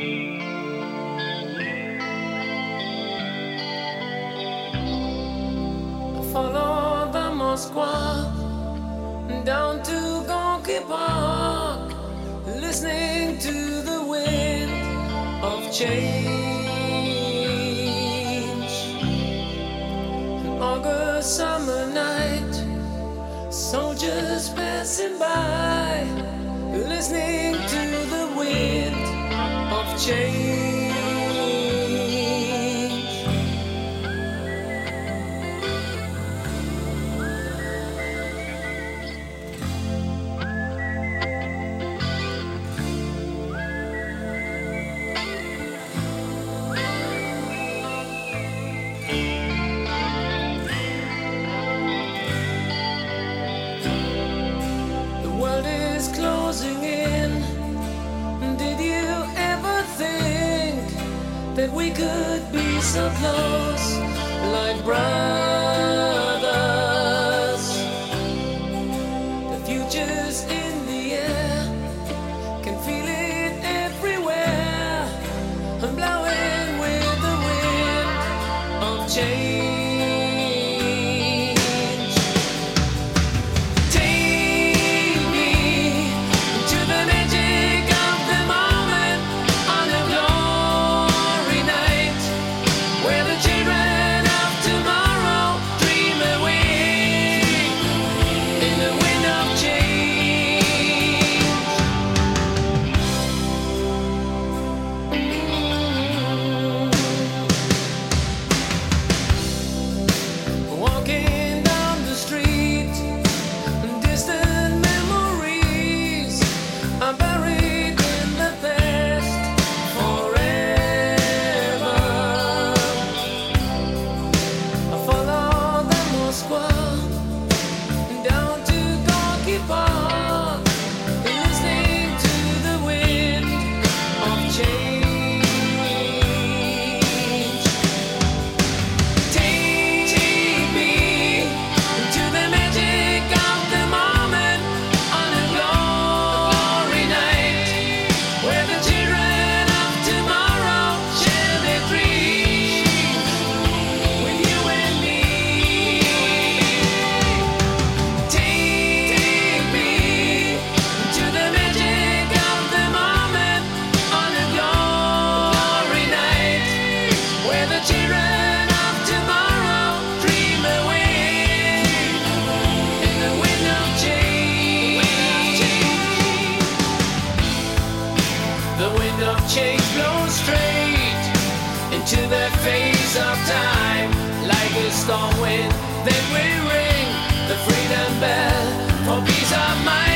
Follow the Moskva down to Gorky Park, listening to the wind of change. An August summer night, soldiers passing by, listening to the wind of change. Closing in. Did you ever think that we could be so close, like brothers? The future's in the air, can feel it everywhere. I'm blowing with the wind of change. Change blows straight into the face of time, like a storm wind. Then we ring the freedom bell for peace of mind.